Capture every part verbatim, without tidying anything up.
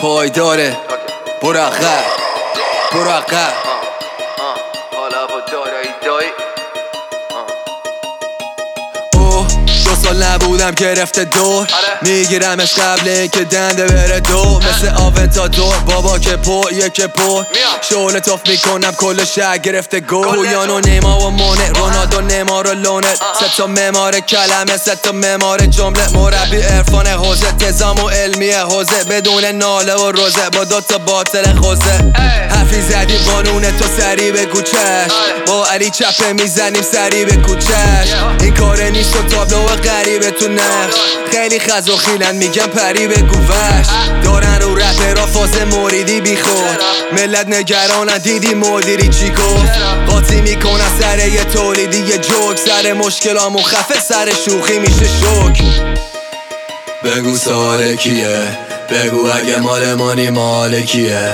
پایداره. برو عقب برو عقب. حالا با دارایی دایی دو سال نبودم گرفته دور، میگیرمش قبل اینکه دنده بره دور. مثل آونتادور بابا که پر یکه پر شعله توف میکنم کل شهر گرفته گل. پویان و نیما و مونه، رونالدو نیمار و لونه، سه تا معمار کلمه سه تا معمار جمله. مربی عرفان حوزه، تزام و علمی حوزه، بدون ناله و روزه با دو تا باطل خوزه. حرفی زدی قانونه تو سری به کوچش، با علی چپه میزنیم سری به کوچش. این کار نیست و تابلو غریبه تو نقش، خیلی خز و خیلن میگم پری به گوش. دارن رو رپ را فاز موریدی بی خود، ملت نگرانن دیدی مدیری چی گفت. قاطی میکنن سر یه تولیدی یه جوک، سر مشکلامو خفه سر شوخی میشه شوک. بگو سوال کیه، بگو اگه مال مانی مال کیه،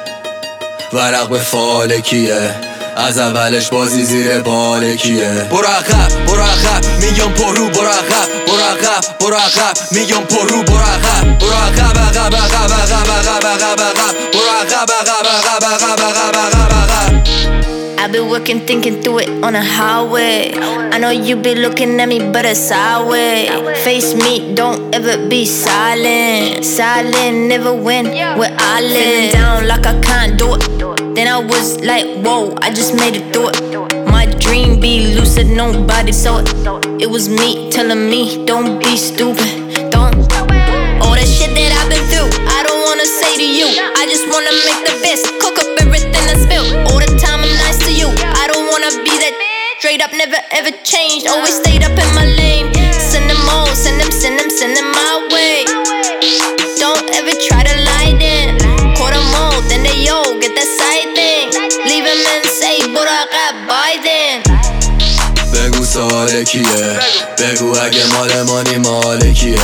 ورق به فال کیه، از اولش بازی زیر بال کیه. برو عقب برو عقب میگم پرو، برو عقب برو عقب برو عقب میگم پرو، برو عقب برو عقب عقب عقب عقب عقب عقب عقب برو عقب عقب عقب عقب عقب عقب عقب. I've been working, thinking through it on a highway. I know you be looking at me, but it's sideways. Face me, don't ever be silent. Silent, never win where I live. Feeling down like I can't do it. Then I was like, whoa, I just made it through it. My dream be lucid, nobody saw it. It was me telling me, don't be stupid. Don't. All the shit that I've been through, I don't wanna say to you. I just wanna make the best, cook up everything I spill. All the time I'm nice to you. I don't wanna be that straight up, never ever changed. Always stayed up in my lane. Send them all, send them, send them, send them my way. Don't ever try to lie then. Caught them all, then they yo, get that side thing. Leave him and say, Buraqab, bye then. بگو سوال کیه، بگو اگه مال مانی مال کیه،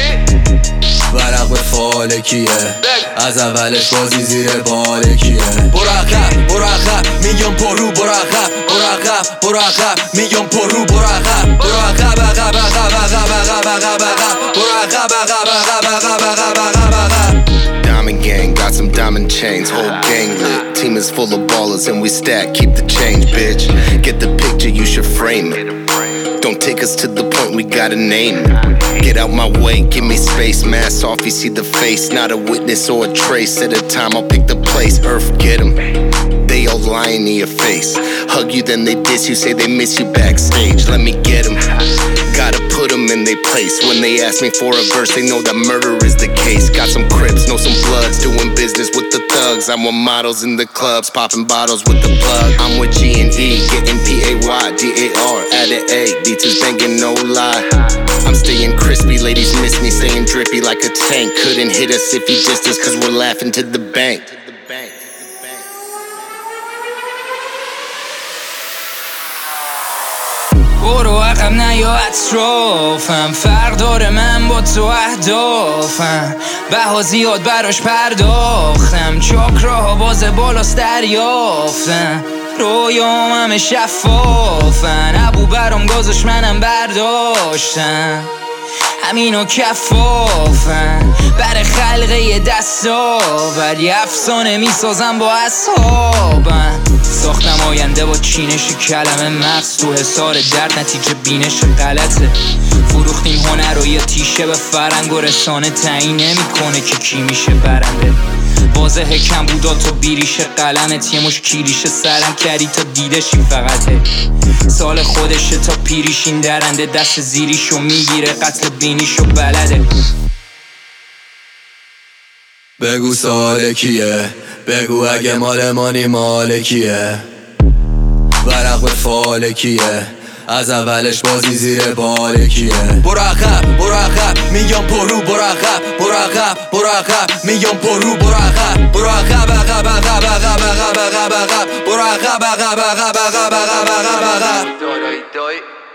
ورق به فال کیه، از اولش بازی زیر بال کیه. برو عقب برو عقب میگم پرو، برو عقب برو عقب برو عقب میگم پرو، برو عقب برو عقب عقب عقب عقب عقب عقب عقب برو عقب عقب عقب عقب عقب عقب عقب. Diamond gang, got some diamond chains, whole gang lit. Team is full of ballers and we stack, keep the change, bitch. Get the picture, you should frame it. Don't take us to the point we gotta name it. Get out my way, give me space. Mask off, you see the face. Not a witness or a trace. At a time, I'll pick the place. Earth, get 'em. They all lying in your face. Hug you, then they diss you, say they miss you backstage. Let me get 'em. Gotta put 'em in their place. When they ask me for a verse, they know that murder is the case. Got some Crips, know some Bloods, doing business with the thugs. I'm with models in the clubs, popping bottles with the plug. I'm with G and E, getting P A Y, D A R, added A. Beats is banging, no lie. I'm staying crispy, ladies miss me, staying drippy like a tank. Couldn't hit us if he dissed us, cause we're laughing to the bank. برو عقب نیا اطرافم، فرق داره من با تو اهدافم. بها زیاد براش پرداختم، چاکراها باز بالاست دریافتم. رویام همه شفافن، ابو برام گذاشت منم برداشتم. همینو کفافن بر خلقه یه دستاور، یه افسانه میسازم با اصحابم. ساختم آینده با چینش کلمه، مغز تو حسار درد نتیجه بینش غلطه. فروختیم هنر و یه تیشه به فرنگ و رسانه تعیین نمیکنه که کی میشه برنده. واضحه کم بودا تو بیریش قلمت، یه مش کیریش سرم کردی تا دیدشی فقطه. سال خودشه تا پیریشین درنده، دست زیریشو میگیره قتل بینیشو بلده. بگو سوال کیه، بگو اگه مال مانی مال کیه، ورق به فال کیه، از اولش بازی زیر بال کیه. برو عقب برو عقب میگم پرو، برو عقب برو عقب برو عقب میگم پرو، برو عقب برو عقب عقب عقب عقب عقب عقب عقب برو عقب عقب عقب عقب عقب عقب عقب. دارایی دایی